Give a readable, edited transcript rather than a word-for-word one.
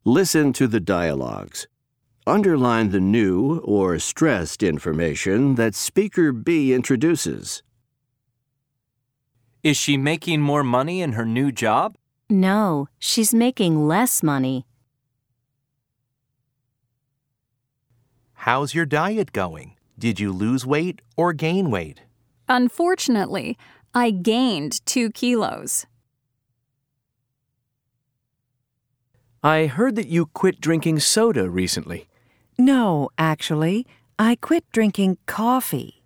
Listen to the dialogues. Underline the new or stressed information that speaker B introduces. Is she making more money in her new job? No, she's making less money. How's your diet going? Did you lose weight or gain weight? Unfortunately, I gained 2 kilos. I heard that you quit drinking soda recently. No, actually, I quit drinking coffee.